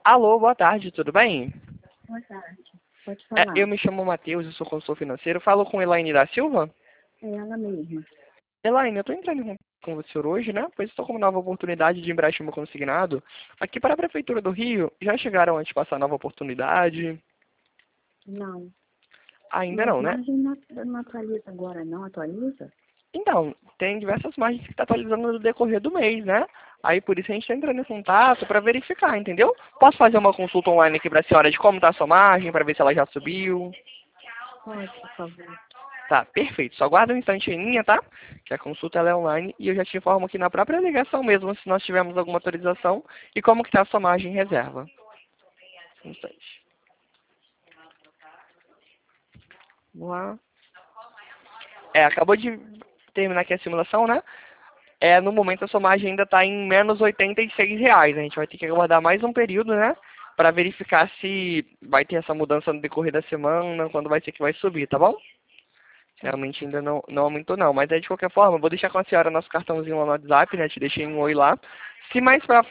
Alô, boa tarde, tudo bem? Boa tarde. Pode Eu falar. me chamo Matheus, eu sou consultor financeiro. Falo com Elaine da Silva. É ela mesma. Elaine, eu estou entrando em contato com você hoje, né? Pois estou com uma nova oportunidade de empréstimo consignado. Aqui para a Prefeitura do Rio, já chegaram a te passar nova oportunidade? Não. Ainda Mas não, né? margem não atualiza agora, não atualiza? Então, tem diversas margens que está atualizando no decorrer do mês, né? Aí por isso a gente está entrando em contato para verificar, entendeu? Posso fazer uma consulta online aqui para a senhora de como está a sua margem, para ver se ela já subiu? Pode, por favor. Tá, perfeito. Só aguarda um instante em linha, tá? Que a consulta ela é online e eu já te informo aqui na própria ligação mesmo se nós tivermos alguma autorização e como que está a sua margem em reserva. Um instante. Vamos lá. Acabou de terminar aqui a simulação, né? No momento a sua margem ainda está em menos R$ 86. A gente vai ter que aguardar mais um período, né? Para verificar se vai ter essa mudança no decorrer da semana, quando vai ser que vai subir, tá bom? Tá. Realmente ainda não aumentou não, mas de qualquer forma, eu vou deixar com a senhora nosso cartãozinho lá no WhatsApp, né? Te deixei um oi lá. Se mais pra